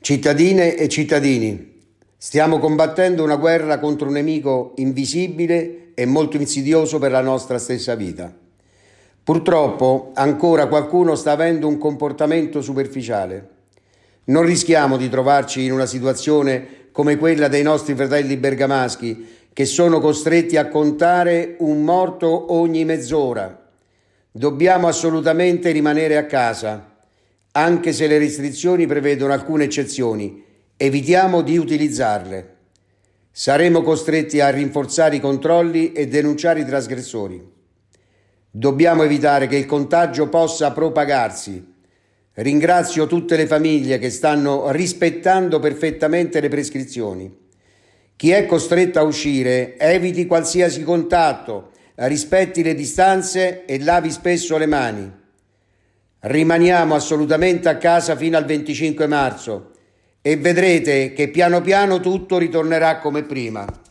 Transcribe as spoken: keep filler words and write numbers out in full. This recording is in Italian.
Cittadine e cittadini, stiamo combattendo una guerra contro un nemico invisibile e molto insidioso per la nostra stessa vita. Purtroppo ancora qualcuno sta avendo un comportamento superficiale. Non rischiamo di trovarci in una situazione come quella dei nostri fratelli bergamaschi che sono costretti a contare un morto ogni mezz'ora. Dobbiamo assolutamente rimanere a casa. Anche se le restrizioni prevedono alcune eccezioni, evitiamo di utilizzarle. Saremo costretti a rinforzare i controlli e denunciare i trasgressori. Dobbiamo evitare che il contagio possa propagarsi. Ringrazio tutte le famiglie che stanno rispettando perfettamente le prescrizioni. Chi è costretto a uscire eviti qualsiasi contatto, rispetti le distanze e lavi spesso le mani. Rimaniamo assolutamente a casa fino al venticinque marzo e vedrete che piano piano tutto ritornerà come prima.